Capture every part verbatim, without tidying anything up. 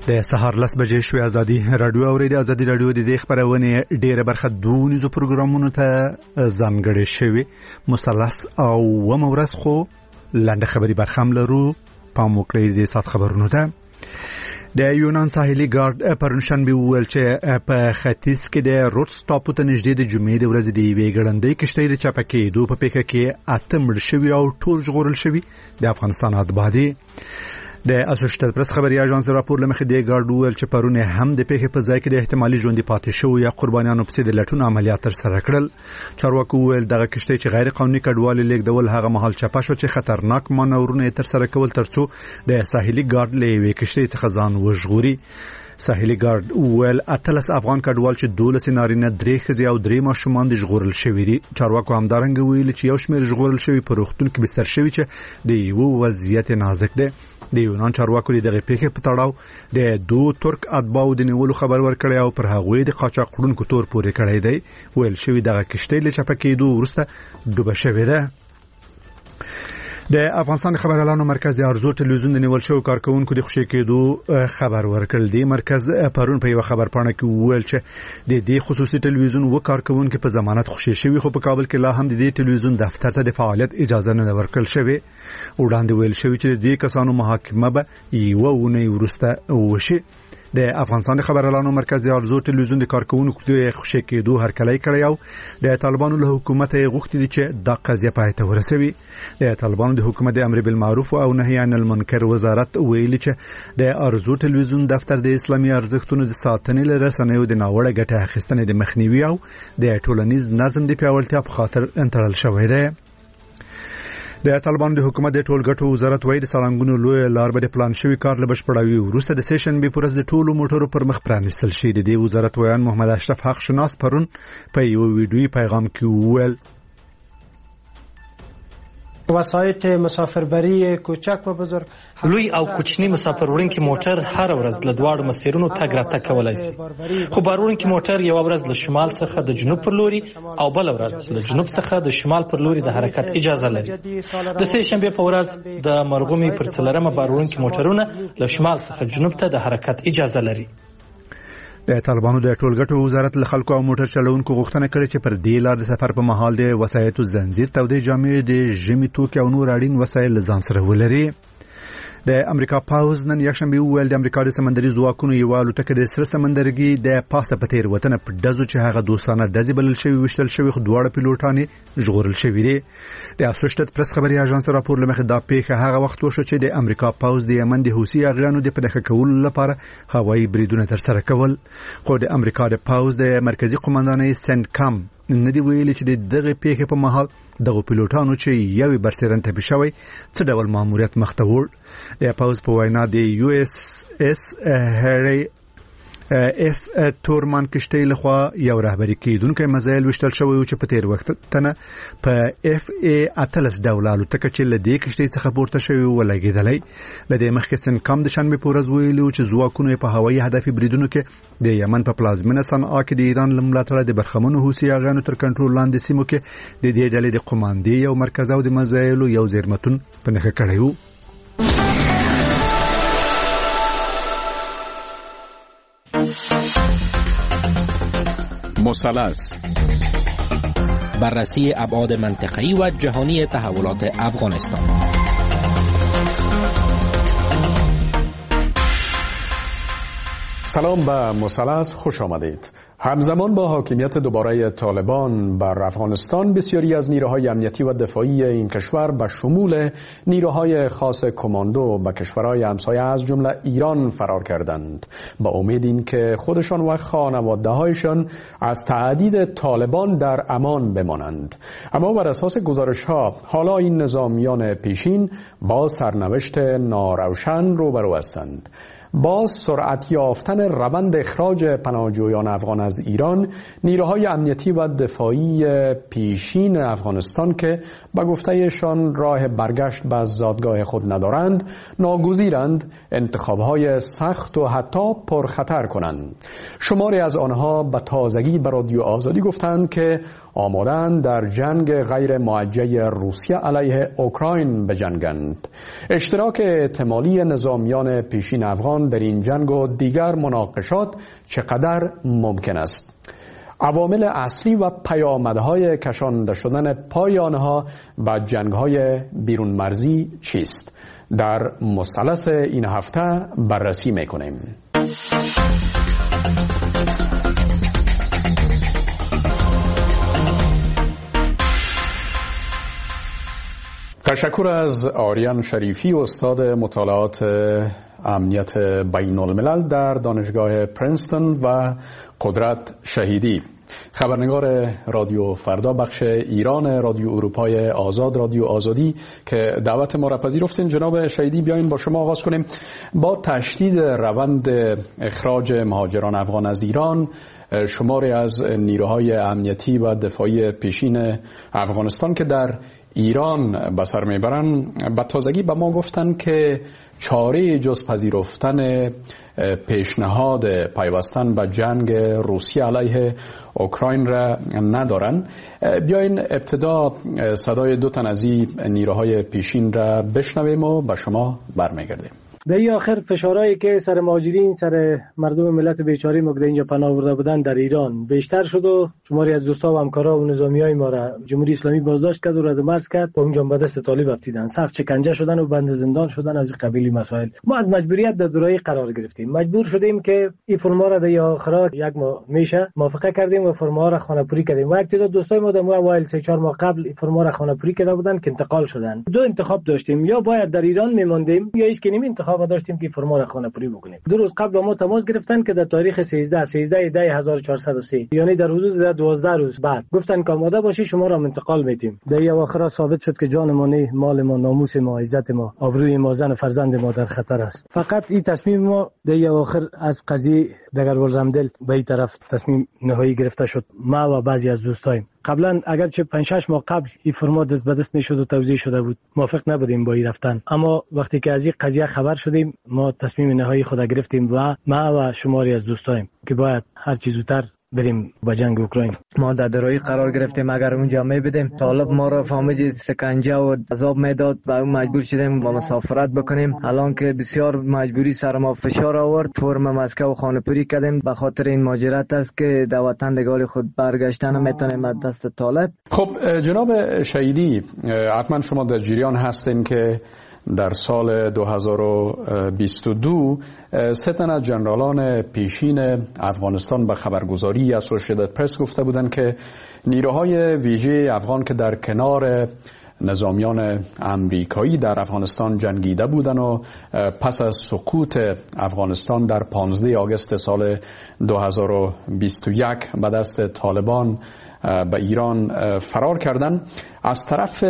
د سهار لس بجې شوې ازادي رادیو اورېدي. ازادي رادیو د دې خبرونه ډېره برخه دونیزو پروګرامونو ته ځانګړې شوې. مثلث او ومورس خو لاندې خبري برخه هم لرو. پام وکړئ د سات خبرونو ته. د یونان ساحلي ګارد پرنشنبه وویل چې په ختیځ کې د روډس ټاپو ته نږدې د جمعې د ورځې د یوې ګړندۍ کشتۍ د چپه کېدو په پیښه کې اته مړه شوي او ټول ژغورل شوي د افغانستان اتباع دي. د اسوسییټډ پریس خبري اژانس راپور لمخې د ګارد وویل چې پرون هم د پیښې په ځای کې د احتمالي ژوندۍ پاتې شو یا قربانیانو په سید لټون عملیات تر سره کړل. چارواکو وویل دغه کشتۍ چې غیر قانوني کډوالي لیږدول هغه مهال چپه شو چې خطرناک مانورونه تر سره کول ترڅو د ساحلي ګارد له یوې کشتۍ څخه ځان وژغوري. ساحلي ګارد وویل اتلس افغان کډوال چې دولس نارینه درې ښځې او درې ماشومان د ژغورل شوي دي. چارواکو همدارنګه ویلي چې یو شمېر ژغورل شوي په روغتون کې بستر شوي چې د یو وضعیت نازک دی. د یونان چارواکو دغه پیښې په تړاو د دوه ترک اتباعو د نیولو خبر ورکړی او پر هغوی د قاچاق وړونکو تور پورې کړی دی. ویل شوی دغه کشتۍ له چپه کېدو وروسته ډوبه شوې ده. د افغانستان خبريالانو مرکز د ارزو ټلویزیون د نیول شو کارکونکو د خوشی کېدو خبر ورکړل. دی مرکز پرون په یو خبر پاڼه کې وویل چې د دې خصوصي ټلویزیون و کارکونکو په ضمانت خوشی شوی خو په کابل کې لا هم د دې ټلویزیون دفتر ته د فعالیت اجازه نه ورکړل شوی. وړاندې ویل شوی چې د دې کسانو محاکمه به یو ونې ورسته وشي. د افغانستان خبريالانو مرکز د ارزو ټلویزیون د کارکونکو د خوشی کېدو هرکلی کړی او د طالبانو له حکومت غوښتي دي چې د قضیه پای ته ورسوي. د طالبانو د حکومت د امر بالمعروف او نهي عن المنکر وزارت ویلي چې د ارزو ټلویزیون دفتر د اسلامي ارزښتونو د ساتنې لپاره رسنیو د ناوړه ګټه اخیستنې د مخنیوي او د ټولنیز نظم د پیاوړتیا په خاطر انتقال شوی دی. د طالبانو د حکومت د ټولګټو وزارت وایي د سالنګونو لوی لار به د پلان شوی کار له بشپړاوي وروسته د سیشن به پرز د ټولو موټرو پر مخ پرانیستل شي. د دې وزارت ویان محمد اشرف حق شناس پرون په یو ویډیوي پیغام کې وویل وسایط مسافربری کوچک و بزرگ لوی او کوچنی مسافر وړونکي موټر هر ورځ له دواړو مسیرونو تګ راتګ کولای شي. خو بار وړونکي موټر یو ورځ له شمال څخه د جنوب پر لوري او بل ورځ له جنوب څخه د شمال پر لوري د حرکت اجازه لري. د سه شنبه په ورځ د مرغومي پر څلرمه بار وړونکي موټرونه له شمال څخه جنوب ته د حرکت اجازه لري. د طالبانو د ټولګټو وزارت له خلکو او موټر چلوونکو غوښتنه کړې چې پر دې لار د سفر په مهال د وسایطو زنجیر تودې جامې د ژمي توکي او نور اړین وسایل ځان سره ولري. د امریکا پاوز نن یکشنبه ویل د امریکا د سمندري ځواکونو یو الوتکه د سره سمندرګي د پاسه په تیر وطن په دزو چې هغه دوستانه دزي بلل شوی وشتل شوی خو دواړه پیلوټان ژغورل شوی دي. د اسوسییټډ پریس خبري اژانس راپور لمخې دا پیښه هغه وخت وشو چې د امریکا پاوز د یمن د حوثي اغیانو د پنهخه کولو لپاره هوایي بریدونه تر سره کول. خو د امریکا د پاوز د مرکزی قومندانۍ سنت کام ندی ویلي چې د دغه پیښې په مهال دغه پیلوټانو چې یوې برسرن ته بشوي څه ډول ماموریت مخته وړ. د پاوز په وینا د یو اس اس هری اس تورمان کشتۍ لخوا یو رهبری کیدونکو مزایل وشتل شوی او چې په تیر وخت تنه په اف ای اتلس ډول الوتکه چې له دې کشتۍ څخه پورته شوی ولګیدلې. له دې مخکې سن کم د شنبه په ورځ ویلو چې ځواکونه په هوایي هدفي بریدونو کې د یمن په پلازمینه صنعا کې د ایران لملاتړه د برخمنو حوثي اغیانو تر کنټرول لاندې سیمو کې د دې ډلې د قوماندې او مرکز او د مزایل یو زیرمتون په نخښه کړیو. مثلث بررسی ابعاد منطقه‌ای و جهانی تحولات افغانستان. سلام به مثلث، خوش آمدید. همزمان با حاکمیت دوباره طالبان بر افغانستان بسیاری از نیروهای امنیتی و دفاعی این کشور به شمول نیروهای خاص کماندو به کشورهای همسایه از جمله ایران فرار کردند با امید این که خودشان و خانواده‌هایشان از تهدید طالبان در امان بمانند. اما بر اساس گزارش‌ها حالا این نظامیان پیشین با سرنوشت ناروشن روبرو هستند. با سرعت یافتن روند اخراج پناهجویان افغان از ایران، نیروهای امنیتی و دفاعی پیشین افغانستان که به گفته‌شان راه برگشت به زادگاه خود ندارند، ناگزیرند انتخاب‌های سخت و حتی پرخطر کنند. شماری از آنها به تازگی به رادیو آزادی گفتند که آمادند در جنگ غیر موجه روسیه علیه اوکراین بجنگند. اشتراک احتمالی نظامیان پیشین افغان ایران در این جنگ و دیگر مناقشات چقدر ممکن است؟ عوامل اصلی و پیامدهای کشانده شدن پای آنها به جنگ‌های بیرون مرزی چیست؟ در مثلث این هفته بررسی می‌کنیم. تشکر از آریان شریفی، استاد مطالعات امنیت بین الملل در دانشگاه پرینستون و قدرت شهیدی، خبرنگار رادیو فردا بخش ایران رادیو اروپای آزاد رادیو آزادی که دعوت ما را پذیرفتین. جناب شهیدی، بیاین با شما آغاز کنیم. با تشدید روند اخراج مهاجران افغان از ایران، شماری از نیروهای امنیتی و دفاعی پیشین افغانستان که در ایران به سر میبرن به تازگی به ما گفتن که چاره جز پذیرفتن پیشنهاد پیوستن به جنگ روسیه علیه اوکراین را ندارن. بیاین ابتدا صدای دو تن از این نیروهای پیشین را بشنویم و به شما برمیگردیم. در این آخر فشارهایی که سر مهاجرین، سر مردم ملت بیچاره ما که اینجا پناه برده بودن در ایران بیشتر شد و شماری از دوستا و همکارا و نظامیای ما را جمهوری اسلامی بازداشت کرد و رد مرز کرد و اونجا به دست طالب افتیدن، سخت شکنجه شدن و بند زندان شدن. از این قبیل مسائل ما از مجبوریت در دورایی قرار گرفتیم، مجبور شدیم که این فرما را در آخر یک ماه میشه موافقه کردیم و فرما را خانه‌پوری کردیم. و یک تعداد دوستای ما در اوایل سه چهار ماه قبل این فرما را خانه‌پوری کرده بودن که انتقال شدن. دو انتخاب داشتیم، یا باید در ایران میماندیم یا هیچ کنیم انتخاب داشتیم که فرما را خانه‌پوری بکنیم. دو روز قبل ما تماس گرفتن که در تاریخ سیزده سیزده دی هزار و چهارصد و سه، یعنی در حدود دوازده روز بعد گفتن که آماده باشی شما را انتقال میدیم. در اواخر ثابت شد که جان ما نه، مال ما، ناموس ما، عزت ما، آبروی ما، زن و فرزند ما در خطر است. فقط این تصمیم ما در اواخر از قضیه دگرگل رمدل به این طرف تصمیم نهایی گرفته شد. ما و بعضی از دوستایم قبلا اگرچه پنج شش ماه قبل این فرما دست به دست میشد و توزیع شده بود، موافق نبودیم با این رفتن، اما وقتی که از این قضیه خبر شدیم ما تصمیم نهایی خود گرفتیم و ما و شماری از دوستایم که باید هر چیز زودتر بریم با جنگ اوکراین. ما در درایی قرار گرفتیم اگر اونجا می بدیم طالب ما را فهمید سکنجه و عذاب میداد و اون مجبور شدیم با مسافرت بکنیم. الان که بسیار مجبوری سر ما فشار آورد، فرم مسکو خانه‌پوری کردیم به خاطر این ماجرات است که در وطن دگال خود برگشتن نمیتونیم از دست طالب. خب جناب شهیدی، حتما شما در جریان هستین که در سال دو هزار و بیست و دو سه تن از جنرالان پیشین افغانستان به خبرگزاری اسوسییتد پرس گفته بودند که نیروهای ویژه افغان که در کنار نظامیان امریکایی در افغانستان جنگیده بودند و پس از سقوط افغانستان در پانزده آگوست سال دو هزار و بیست و یک به دست طالبان به ایران فرار کردند، از طرف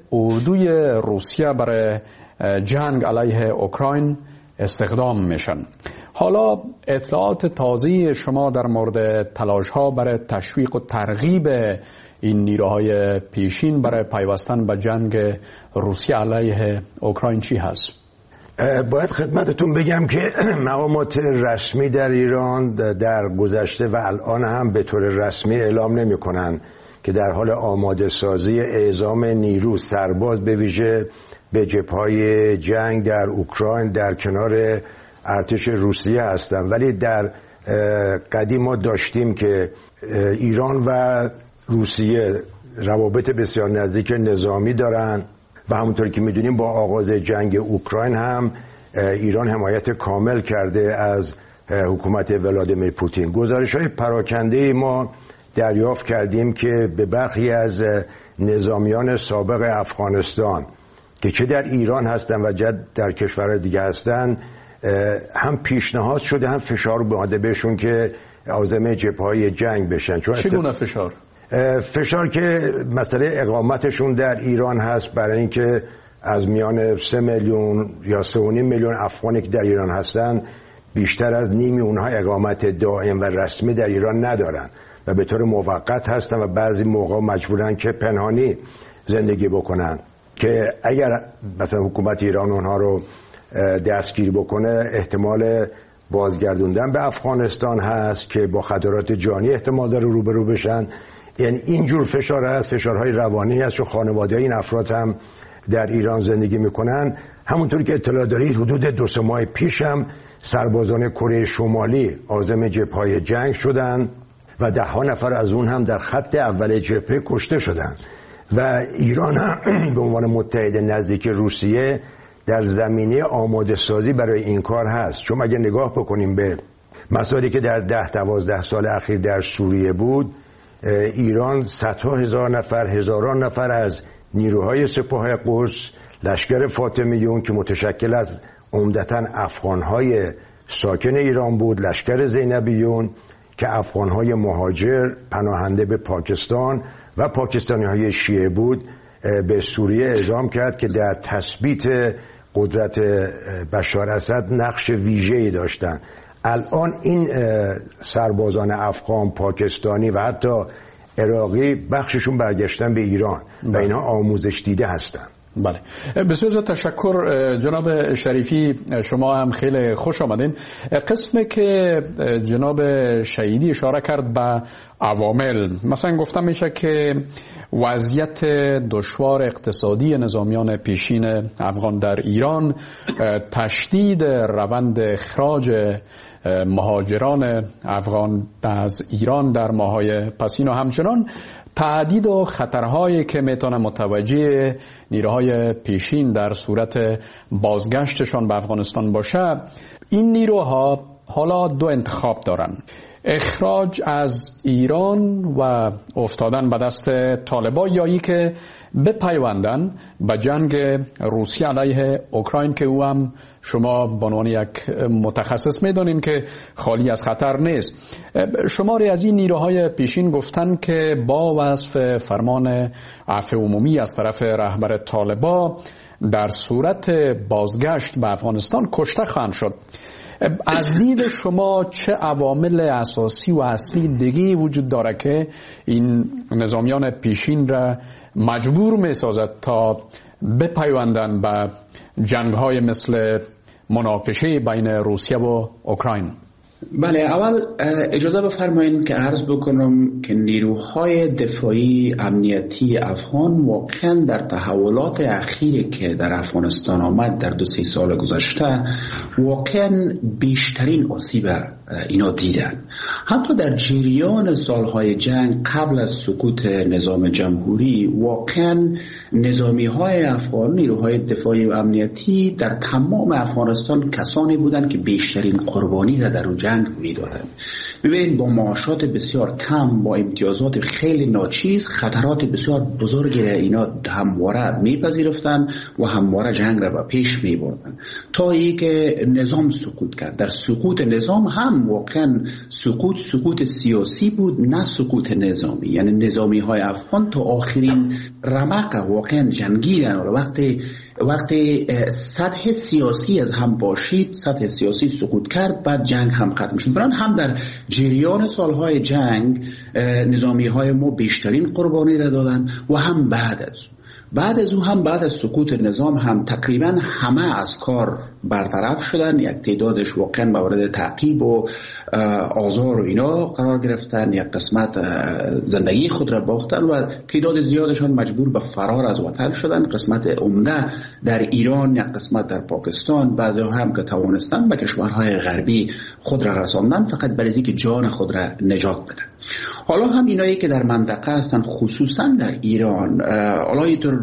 اردوی روسیه برای جنگ علیه اوکراین استخدام میشن. حالا اطلاعات تازه شما در مورد تلاش ها برای تشویق و ترغیب این نیروهای پیشین برای پیوستن به جنگ روسیه علیه اوکراین چی هست؟ باید خدمتتون بگم که مقامات رسمی در ایران در گذشته و الان هم به طور رسمی اعلام نمی کنن که در حال آماده سازی اعزام نیرو سرباز به ویژه به جبهه‌های جنگ در اوکراین در کنار ارتش روسیه هستن. ولی در قدیم ما داشتیم که ایران و روسیه روابط بسیار نزدیک نظامی دارن و همونطور که میدونیم با آغاز جنگ اوکراین هم ایران حمایت کامل کرده از حکومت ولادیمیر پوتین. گزارش‌های پراکنده ما دریافت کردیم که به برخی از نظامیان سابق افغانستان که چه در ایران هستن و چه در کشورهای دیگه هستن هم پیشنهاد شده هم فشار اومده بهشون که عازم جبهه‌های جنگ بشن. چگونه فشار؟ فشار که مسئله اقامتشون در ایران هست، برای اینکه از میان سه میلیون یا سه و نیم میلیون افغانی که در ایران هستن بیشتر از نیمی اونها اقامت دائم و رسمی در ایران ندارن و به طور موقت هستن و بعضی موقع مجبورن که پنهانی زندگی بکنن که اگر مثلا حکومت ایران اونها رو دستگیر بکنه احتمال بازگردوندن به افغانستان هست که با خطرات جانی احتمال داره روبرو بشن. یعنی اینجور فشار هست، فشارهای روانی هست، چون خانواده این افراد هم در ایران زندگی میکنن. همونطور که اطلاع دارید حدود دو سه ماه پیش هم سربازان کره شمالی عازم جبهه‌های جنگ شدند و ده ها نفر از اون هم در خط اول جبهه کشته شدند و ایران هم به عنوان متحد نزدیک روسیه در زمینه آماده سازی برای این کار هست. چون اگه نگاه بکنیم به مسائلی که در ده دوازده سال اخیر در سوریه بود، ایران صدها هزار نفر هزاران نفر از نیروهای سپاه قدس، لشکر فاطمیون که متشکل از عمدتاً افغانهای ساکن ایران بود، لشکر زینبیون که افغانهای مهاجر پناهنده به پاکستان و پاکستانیهای شیعه بود، به سوریه اعزام کرد که در تثبیت قدرت بشار اسد نقش ویژه‌ای داشتند. الان این سربازان افغان، پاکستانی و حتی عراقی بخششون برگشتن به ایران و اینها آموزش دیده هستند. بله، بسیار تشکر جناب شریفی، شما هم خیلی خوش آمدین. قسمی که جناب شهیدی اشاره کرد به عوامل، مثلا گفتم میشه که وضعیت دشوار اقتصادی نظامیان پیشین افغان در ایران، تشدید روند اخراج مهاجران افغان از ایران در ماهای پسین و همچنان تعدید و خطرهایی که میتونه متوجه نیروهای پیشین در صورت بازگشتشان به افغانستان باشه، این نیروها حالا دو انتخاب دارن: اخراج از ایران و افتادن به دست طالبان، یا ای که بپیوندن به جنگ روسیه علیه اوکراین که او هم شما به عنوان یک متخصص میدونین که خالی از خطر نیست. شماری از این نیروهای پیشین گفتن که با وصف فرمان عفو عمومی از طرف رهبر طالبان در صورت بازگشت به افغانستان کشته خواهند شد. از دید شما چه عوامل اساسی و اصلی دیگه وجود داره که این نظامیان پیشین را مجبور می سازد تا بپیوندن به جنگ‌های مثل مناقشه بین روسیه و اوکراین؟ بله، اول اجازه بفرمایید که عرض بکنم که نیروهای دفاعی امنیتی افغان واقعا در تحولات اخیری که در افغانستان آمد در دو سه سال گذشته واقعا بیشترین آسیب اینا دیدن. حتی در جریان سالهای جنگ قبل از سقوط نظام جمهوری واقعا نظامی های افغان، نیروهای دفاعی و امنیتی در تمام افغانستان کسانی بودند که بیشترین قربانی را در جنگ میدادند. ببینید با معاشات بسیار کم، با امتیازات خیلی ناچیز، خطرات بسیار بزرگی را اینا همواره میپذیرفتند و همواره جنگ را به پیش میبردند تا ای که نظام سقوط کرد. در سقوط نظام هم واقعا سقوط سقوط سیاسی بود، نه سقوط نظامی. یعنی نظامی های افغان تا آخرین رمق واقعا جنگیدن. وقتی وقتی سطح سیاسی از هم باشید، سطح سیاسی سقوط کرد، بعد جنگ هم ختم شد. برای هم در جریان سالهای جنگ نظامی های ما بیشترین قربانی را دادن و هم بعد از بعد از او هم بعد از سقوط نظام هم تقریبا همه از کار برطرف شدن. یک تعدادش واقعا مورد تعقیب و آزار و اینا قرار گرفتن، یک قسمت زندگی خود را باختن و تعداد زیادشان مجبور به فرار از وطن شدن. قسمت عمده در ایران، یک قسمت در پاکستان، بعضی هم که توانستن به کشورهای غربی خود را رساندن فقط برای اینکه جان خود را نجات بدن. حالا هم اینایی که در منطقه هستن، خصوصا در ایران، حالا اینطور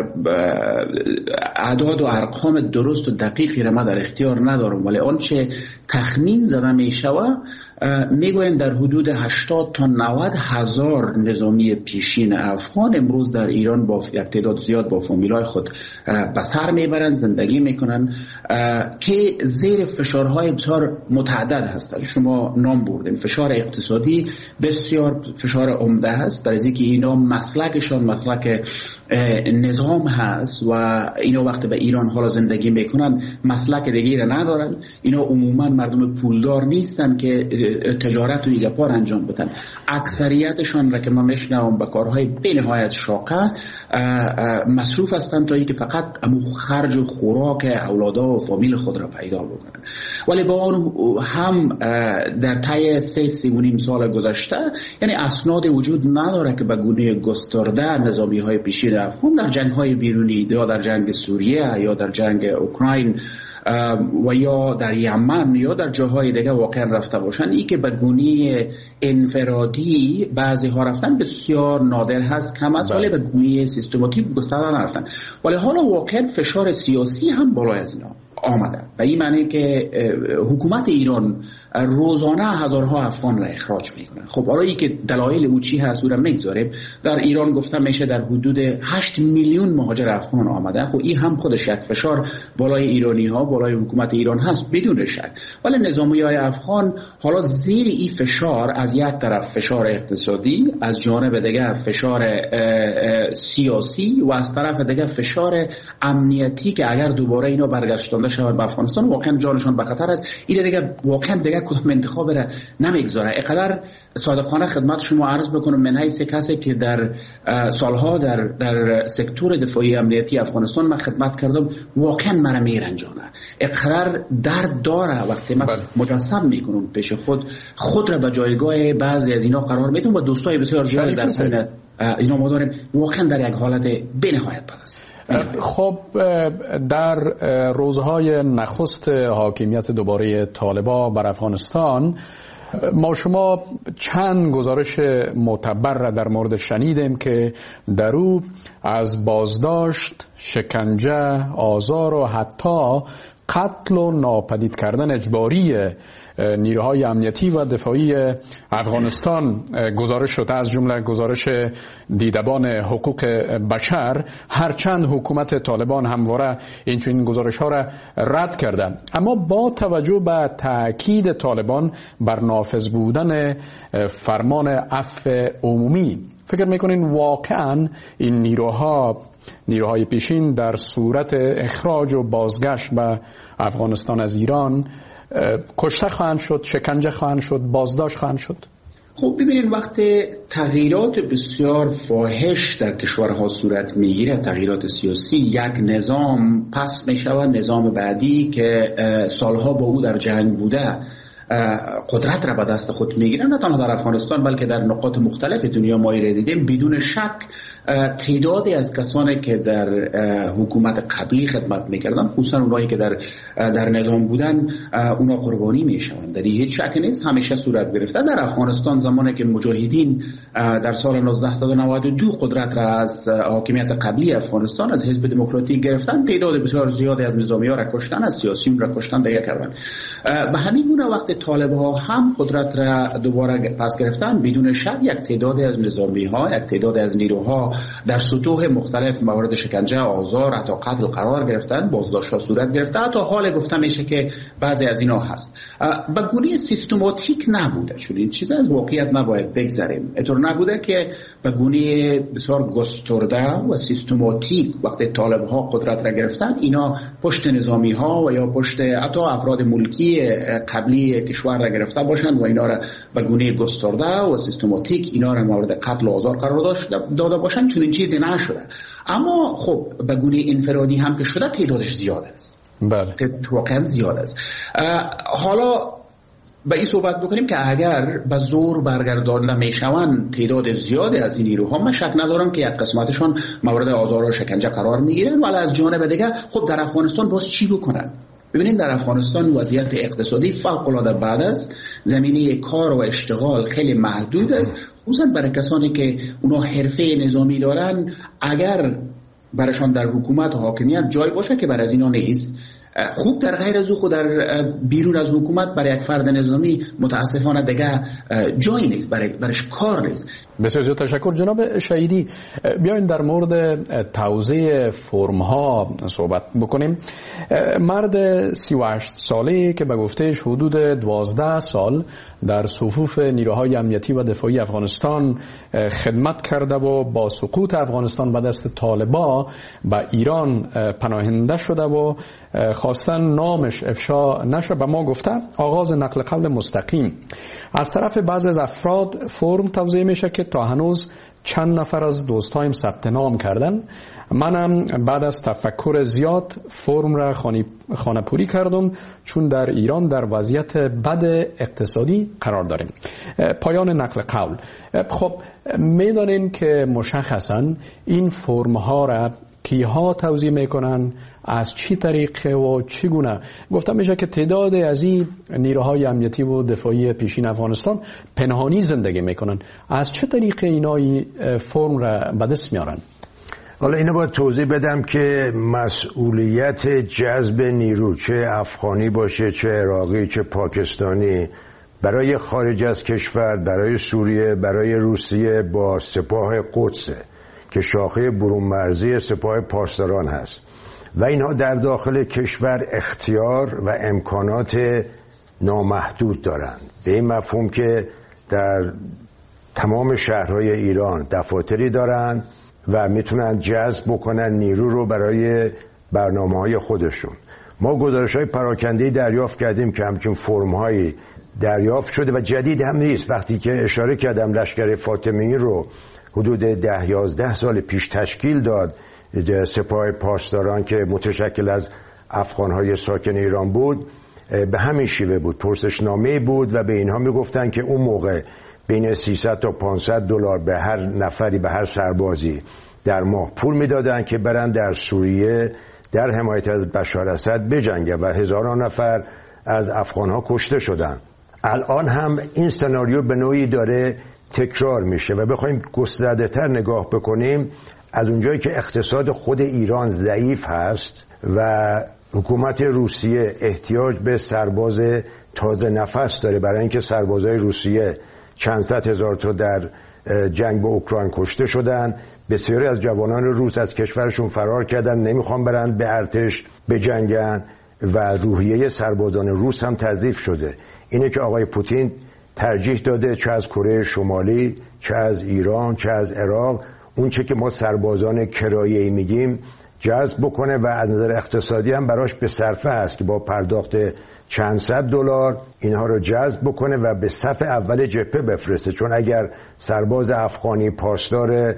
اعداد و ارقام درست و دقیقی را ما در اختیار ندارم، ولی آنچه تخمین زده می شود میگوین در حدود هشتاد تا نود هزار نظامی پیشین افغان امروز در ایران با یک تعداد زیاد با فامیلای خود به سر میبرند، زندگی میکنن که زیر فشارهای بسیار متعدد هستند. شما نام بردین، فشار اقتصادی بسیار فشار عمده هست، برای اینکه اینا مسلکشان مسلک نظام هست و اینا وقتی به ایران حالا زندگی میکنن مسلک دیگه را ندارن. اینا عموما مردم پولدار نیستن که تجارت و ایگپار انجام بدن. اکثریتشان را که من میشنوم به کارهای بی‌نهایت شاقه مصروف هستن تا اینکه فقط امو خرج و خوراک اولادا و فامیل خود را پیدا بکنن. ولی با اون هم در طی سه سه و نیم سال گذشته یعنی اسناد وجود نداره که به گونه گسترده نظامی های پیشین افغان در جنگ های بیرونی یا در جنگ سوریه یا در جنگ اوکراین و یا در یمن یا در جاهای دیگه واقعا رفته باشن. این که به گونه انفرادی بعضی ها رفتن بسیار نادر هست، کم است، ولی به گونه سیستماتیک گسترده نرفتن. ولی حالا واقعا فشار سیاسی هم بالای از اینا آمده و این معنی که حکومت ایران روزانه هزارها افغان را اخراج میکنه. خب حالا این که دلایل او چی هست او را میگذاریم. در ایران گفتم میشه در حدود هشت میلیون مهاجر افغان آمده. خب این هم خودش یک فشار بالای ایرانی ها، بالای حکومت ایران هست بدون شک. ولی نظامی های افغان حالا زیر این فشار، از یک طرف فشار اقتصادی، از جانب دیگر فشار سیاسی و از طرف دیگر فشار امنیتی که اگر دوباره اینا برگشتانده شود به افغانستان واقعا جانشان به خطر است. این دیگه واقعا دیگه کدام انتخاب را نمیگذاره. اینقدر صادقانه خدمت شما عرض بکنم من حیث کسی که در سالها در در سکتور دفاعی امنیتی افغانستان من خدمت کردم، واقعا مرا میرنجانه. اینقدر درد داره وقتی من مجسم میکنم پیش خود خود را به جایگاه بعضی از اینا قرار میدم و دوستای بسیار زیادی در بین اینا ما داریم. واقعا در یک حالت بی‌نهایت بد است. خب در روزهای نخست حاکمیت دوباره طالبان بر افغانستان ما شما چند گزارش معتبر را در مورد شنیدیم که در او از بازداشت، شکنجه، آزار و حتی قتل و ناپدید کردن اجباری نیروهای امنیتی و دفاعی افغانستان گزارش شده، از جمله گزارش دیدبان حقوق بشر. هرچند حکومت طالبان همواره این گزارش ها را رد کرده، اما با توجه به تاکید طالبان بر نافذ بودن فرمان عفو عمومی، فکر میکنین واقعا این نیروها نیروهای پیشین در صورت اخراج و بازگشت به افغانستان از ایران کشته خواهند شد، شکنجه خواهند شد، بازداشت خواهند شد؟ خب ببینید وقتی تغییرات بسیار فاحش در کشورها صورت میگیره، تغییرات سیاسی، یک نظام پس میشود، نظام بعدی که سالها با او در جنگ بوده قدرت را به دست خود میگیرن، نه تنها در افغانستان بلکه در نقاط مختلف دنیا ما را دیدیم. بدون شک تعدادی از کسانی که در حکومت قبلی خدمت میکردن، خصوصا اونایی که در در نظام بودن، اونا قربانی میشوند. در هیچ شک نیست، همیشه صورت گرفته. در افغانستان زمانی که مجاهدین در سال نوزده نود و دو قدرت را از حاکمیت قبلی افغانستان از حزب دموکراتیک گرفتن، تعداد بسیار زیادی از نظامی‌ها را کشتن، از سیاسیون را کشتن، دیگه کردن. به همین گونه وقتی طالب‌ها هم قدرت را دوباره پس گرفتن، بدون شک یک تعداد از نظامی‌ها، یک تعداد از نیروها در سطوح مختلف مورد شکنجه، آزار، حتی قتل قرار گرفتن، بازداشت‌ها صورت گرفته. حتی حال گفته میشه که بعضی از اینا هست به گونه سیستماتیک نبوده، چون این چیز از واقعیت نباید بگذریم. اینطور نبوده که به گونه بسیار گسترده و سیستماتیک وقتی طالب‌ها قدرت را گرفتن اینا پشت نظامی‌ها و یا پشت حتی افراد ملکی قبلی کشور را گرفته باشند و اینا را به گونه گسترده و سیستماتیک اینا را مورد قتل و آزار قرار داده باشند، چون این چیزی نشده. اما خب به گونه انفرادی هم که شده تعدادش زیاد است. بله، واقعا زیاد است. حالا به این صحبت بکنیم که اگر به زور برگردانده میشوند تعداد زیادی از این نیروها، من شک ندارم که یک قسمتشان مورد آزار و شکنجه قرار میگیرن، ولی از جانب دیگه خب در افغانستان باز چی بکنن؟ ببینید در افغانستان وضعیت اقتصادی فوق العاده بد است، زمینه کار و اشتغال خیلی محدود است، خصوصا برای کسانی که اونا حرفه نظامی دارن. اگر برایشان در حکومت و حاکمیت جای باشه که برای از اینا نیست، خوب در غیر از او خود در بیرون از حکومت برای یک فرد نظامی متاسفانه دیگه جایی نیست، برای برش کار نیست. بسیار زیاد تشکر جناب شهیدی. بیاین در مورد توزیع فرم ها صحبت بکنیم. مرد سی و هشت ساله که به گفتهش حدود دوازده سال در صفوف نیروهای امنیتی و دفاعی افغانستان خدمت کرده و با سقوط افغانستان به دست طالبان به ایران پناهنده شده و خواستن نامش افشا نشه، به ما گفته آغاز نقل قول مستقیم از طرف بعضی از افراد فرم توزیع میشه که تا هنوز چند نفر از دوستایم ثبت نام کردن. منم بعد از تفکر زیاد فرم را خانه پوری کردم، چون در ایران در وضعیت بد اقتصادی قرار داریم. پایان نقل قول. خب میدانیم که مشخصا این فرم ها را کیها توزیع میکنن، از چی طریقه و چگونه. گفتم میشه که تعداد از این نیروهای امنیتی و دفاعی پیشین افغانستان پنهانی زندگی میکنن. از چه طریقه اینا فرم را به دست میارن؟ حالا اینو باید توضیح بدم که مسئولیت جذب نیرو، چه افغانی باشه، چه عراقی، چه پاکستانی، برای خارج از کشور، برای سوریه، برای روسیه با سپاه قدس که شاخه برون مرزی سپاه پاسداران هست و اینها در داخل کشور اختیار و امکانات نامحدود دارند، به این مفهوم که در تمام شهرهای ایران دفاتری دارند و میتونن جذب بکنن نیرو رو برای برنامه‌های خودشون. ما گزارش‌های پراکنده‌ای دریافت کردیم که همچین فرم‌هایی دریافت شده و جدید هم نیست. وقتی که اشاره کردم لشکر فاطمی رو حدود ده یازده سال پیش تشکیل داد سپاه پاسداران که متشکل از افغان‌های ساکن ایران بود، به همین شیوه بود. پرسشنامه بود و به اینها میگفتن که اون موقع بین سیصد تا پانصد دلار به هر نفری، به هر سربازی در ماه پول میدادن که برن در سوریه در حمایت از بشار اسد بجنگن و هزاران نفر از افغان‌ها کشته شدن. الان هم این سناریو به نوعی داره تکرار میشه و بخوایم گسترده‌تر نگاه بکنیم، از اونجایی که اقتصاد خود ایران ضعیف هست و حکومت روسیه احتیاج به سرباز تازه نفس داره برای اینکه سربازای روسیه چند صد هزار تا در جنگ با اوکراین کشته شدن، بسیاری از جوانان روس از کشورشون فرار کردن، نمیخوان برن به ارتش بجنگن و روحیه سربازان روس هم تضعیف شده. اینه که آقای پوتین ترجیح داده چه از کره شمالی، چه از ایران، چه از عراق، اون چه که ما سربازان کرایه‌ای میگیم جذب بکنه و از نظر اقتصادی هم براش به صرفه هست که با پرداخت چند صد دلار اینها رو جذب بکنه و به صف اول جبهه بفرسته. چون اگر سرباز افغانی پاسدار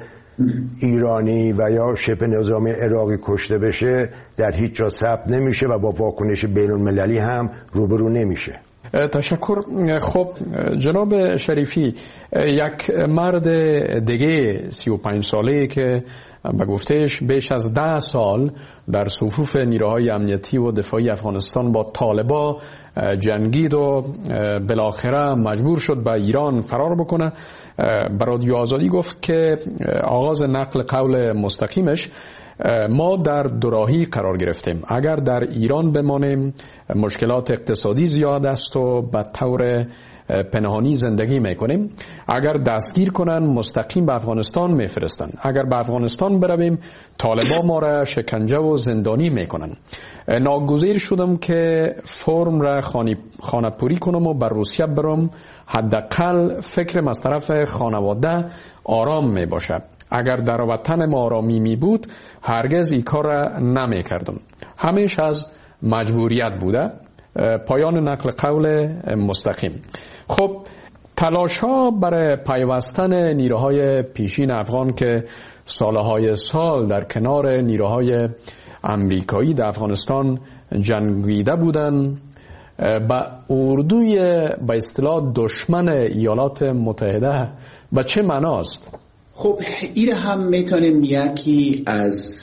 ایرانی و یا شبه نظامی عراقی کشته بشه در هیچ جا ثبت نمیشه و با واکنش بین المللی هم روبرو نمیشه. تشکر. خب جناب شریفی، یک مرد دیگه سی و پنج ساله که به گفتهش بیش از ده سال در صفوف نیروهای امنیتی و دفاعی افغانستان با طالبا جنگید و بالاخره مجبور شد به ایران فرار بکنه، به رادیو آزادی گفت که آغاز نقل قول مستقیمش ما در دوراهی قرار گرفتیم. اگر در ایران بمانیم مشکلات اقتصادی زیاد است و به طور پنهانی زندگی میکنیم. اگر دستگیر کنن مستقیم به افغانستان میفرستن. اگر به افغانستان برویم طالبا ما را شکنجه و زندانی میکنن. ناگزیر شدم که فرم را خانه پوری کنم و بر روسیه برم، حداقل فکرم از طرف خانواده آرام می باشد. اگر در وطن ما آرامی می بود هرگز این کار را نمی کردم. همیشه از مجبوریت بوده. پایان نقل قول مستقیم. خب تلاش ها برای پیوستن نیروهای پیشین افغان که سالهای سال در کنار نیروهای امریکایی در افغانستان جنگیده بودن با اردوی به اصطلاح دشمن ایالات متحده به چه معناست؟ خب این هم میتونیم یکی از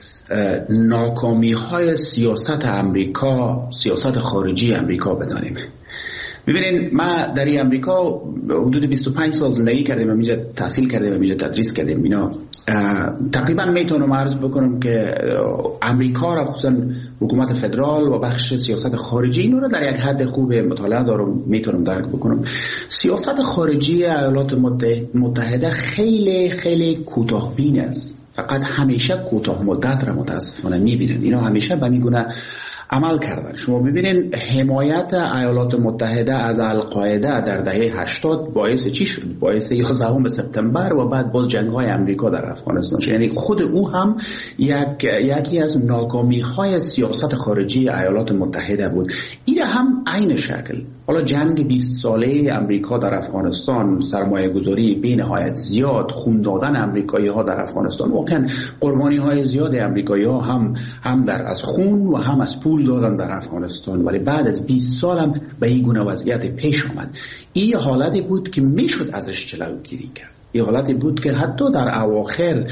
ناکامی های سیاست امریکا، سیاست خارجی امریکا بدانیم. ببینید ما در این امریکا حدود بیست و پنج سال زندگی کردیم و اینجا تحصیل کردیم و اینجا تدریس کردیم. اینا تقریبا میتونم عرض بکنم که امریکا را خصوصا حکومت فدرال و بخش سیاست خارجی اینو را در یک حد خوب مطالعه دارم، میتونم درک بکنم. سیاست خارجی ایالات متحده خیلی خیلی کوتاه‌بین است. فقط همیشه کوتاه مدت را متاسفانه میبینند. اینا همیشه به میگونه عمل کردن. شما ببینید حمایت ایالات متحده از القاعده در دهه هشتاد باعث چی شد؟ باعث یازدهم سپتامبر و بعد باز جنگ‌های امریکا در افغانستان شد. یعنی خود او هم یک یکی از ناکامی‌های سیاست خارجی ایالات متحده بود. این هم عین شکل. حالا جنگ بیست ساله امریکا در افغانستان، سرمایه گذاری بی نهایت زیاد، خون دادن امریکایی ها در افغانستان، واقعا قربانی های زیاد امریکایی ها هم هم در از خون و هم از پول دادن در افغانستان، ولی بعد از بیست سال هم به این گونه وضعیت پیش آمد. این حالتی بود که میشد ازش جلوگیری کرد. حالتی بود که حتی در اواخر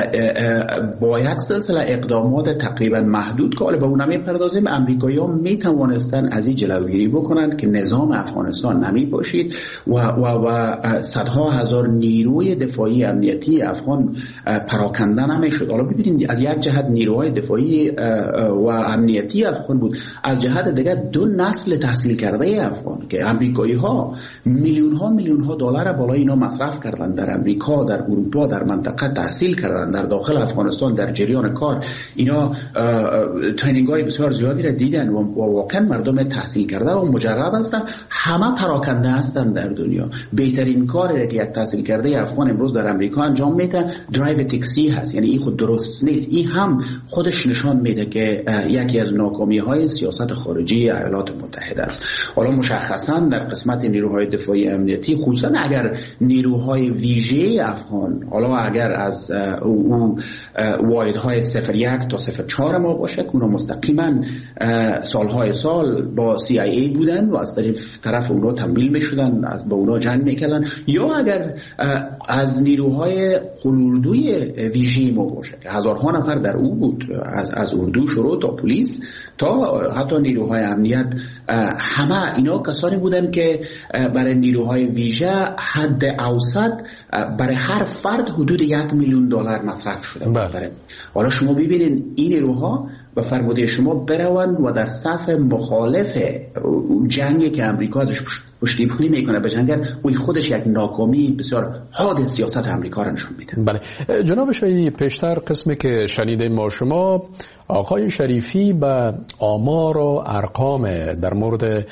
با یک سلسله اقدامات تقریبا محدود که به اون نمی‌پردازیم، امریکایی‌ها می‌توانستن از این جلوگیری بکنن که نظام افغانستان نمی باشید و و و صدها هزار نیروی دفاعی امنیتی افغان پراکنده نمی‌شد. حالا ببینید از یک جهت نیروهای دفاعی و امنیتی افغان بود، از جهت دیگر دو نسل تحصیل کرده افغان که امریکایی‌ها میلیون ها میلیون ها دلار بالای اینا مصرف کردند، در امریکا، در اروپا، در منطقه تحصیل کردند، در داخل افغانستان در جریان کار اینا ترینینگ‌های بسیار زیادی را دیدن و واقعا مردم تحصیل کرده و مجرب هستند، همه پراکنده هستند در دنیا. بهترین کاری که یک تحصیل کرده افغان امروز در امریکا انجام میده درایو تاکسی هست، یعنی این خود درست نیست، این هم خودش نشان میده که یکی از ناکامی‌های سیاست خارجی ایالات متحده است. حالا مشخصا در قسمت نیروهای دفاعی امنیتی، خصوصا اگر نیروهای ویژه افغان، حالا اگر از او واحدهای صفر یک تا صفر چهار ما باشه که اونا مستقیما سالهای سال با سی آی ای بودن و از طرف طرف اونا تمویل میشدن، با اونا جنگ میکردن، یا اگر از نیروهای قلوردوی ویژه ما باشه که هزارها نفر در او بود، از از اردو شروع تا پلیس تا حتی نیروهای امنیت، همه اینا کسانی بودن که برای نیروهای ویژه حد اوسط برای هر فرد حدود یک میلیون دلار مصرف شده بود. حالا شما ببینید این نیروها و فرموده شما بروند و در صف مخالف جنگی که امریکا ازش پشتیبانی میکنه به جنگ، اوی خودش یک ناکامی بسیار حاد سیاست امریکا را نشون میده. بله جناب شهیدی، پیشتر قسمی که شنیدیم ما شما آقای شریفی به آمار و ارقام در مورد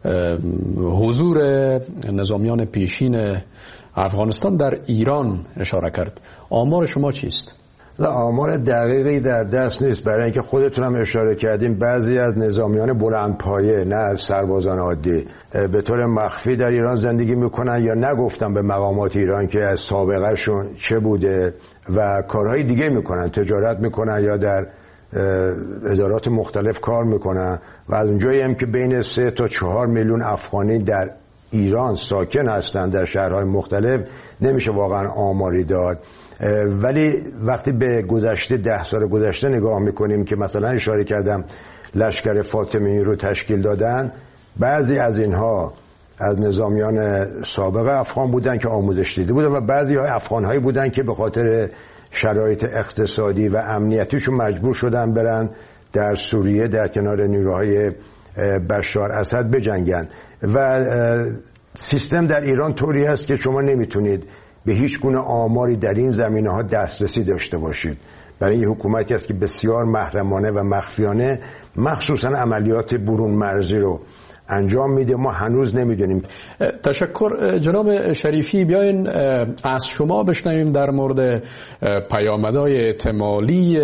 حضور نظامیان پیشین افغانستان در ایران اشاره کرد. آمار شما چیست؟ نه، آمار دقیقی در دست نیست، برای اینکه خودتون هم اشاره کردیم بعضی از نظامیان بلندپایه، نه از سربازان عادی، به طور مخفی در ایران زندگی میکنن یا نگفتن به مقامات ایران که از سابقه شون چه بوده و کارهای دیگه میکنن، تجارت میکنن یا در ادارات مختلف کار میکنن و از اونجایی هم که بین سه تا چهار میلیون افغانی در ایران ساکن هستند در شهرهای مختلف نمیشه واقعا آماری داد. ولی وقتی به گذشته ده سال گذشته نگاه میکنیم که مثلا اشاره کردم لشکر فاطمی رو تشکیل دادن، بعضی از اینها از نظامیان سابق افغان بودن که آموزش دیده بودن و بعضی های افغان هایی بودن که به خاطر شرایط اقتصادی و امنیتیشون مجبور شدن برن در سوریه در کنار نیروهای بشار اسد بجنگن و سیستم در ایران طوری است که شما نمیتونید به هیچ گونه آماری در این زمینه‌ها دسترسی داشته باشید. برای این حکومتی است که بسیار محرمانه و مخفیانه مخصوصا عملیات برون مرزی رو انجام میده. ما هنوز نمیدونیم. تشکر جناب شریفی. بیاین از شما بشنویم در مورد پیامدهای احتمالی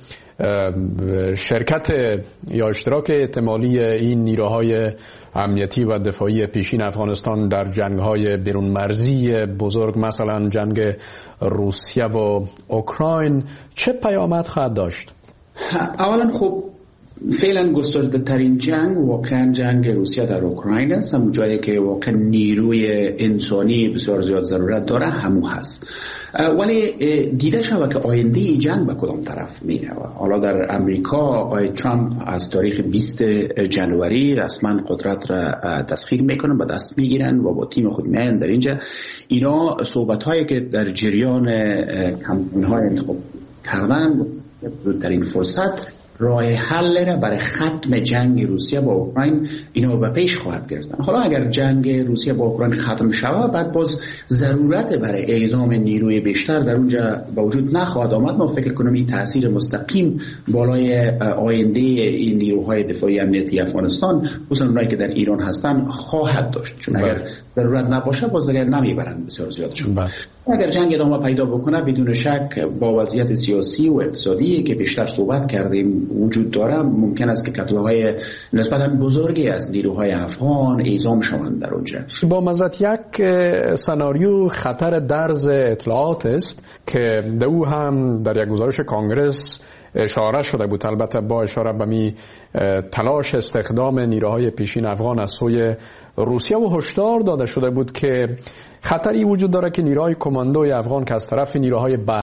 شرکت یا اشتراک احتمالی این نیروهای امنیتی و دفاعی پیشین افغانستان در جنگ‌های بیرون مرزی بزرگ، مثلا جنگ روسیه و اوکراین، چه پیامد خواهد داشت؟ اولا خب فعلا گسترده ترین جنگ واقعا جنگ روسیه در اوکراین است، همون جایی که واقعا نیروی انسانی بسیار زیاد ضرورت داره همون هست. ولی دیده شود که آینده ای جنگ به کدام طرف میره. حالا در امریکا آقای ترامپ از تاریخ بیست جنوری رسما قدرت را تسخیر میکنن، به دست میگیرن و با تیم خود میان در اینجا. اینا صحبت هایی که در جریان کمپین های انتخاب کردن در این فرصت راه حل را برای ختم جنگ روسیه با اوکراین اینا به پیش خواهد گرفتن. حالا اگر جنگ روسیه با اوکراین ختم شود، بعد باز ضرورت برای اعزام نیروی بیشتر در اونجا با وجود نخواهد آمد. ما فکر کنم این تاثیر مستقیم بالای آینده این نیروهای دفاعی امنیتی افغانستان، خصوصا اونایی که در ایران هستن، خواهد داشت، چون اگر ضرورت نباشه باز اگر نمیبرند بسیار زیادشون. اگر جنگ ادامه پیدا بکنه، بدون شک با وضعیت سیاسی و اقتصادی که بیشتر صحبت کردیم وجود داره، ممکن است که کتله‌های نسبتاً بزرگی از نیروهای افغان اعزام شوند در اونجا. با مزد یک سناریو خطر درز اطلاعات است که در او هم در یک گزارش کانگرس اشاره شده بود، البته با اشاره به می تلاش استخدام نیروهای پیشین افغان از سوی روسیه، و هشدار داده شده بود که خطری وجود داره که نیروهای کماندوی افغان که از طرف نیروهای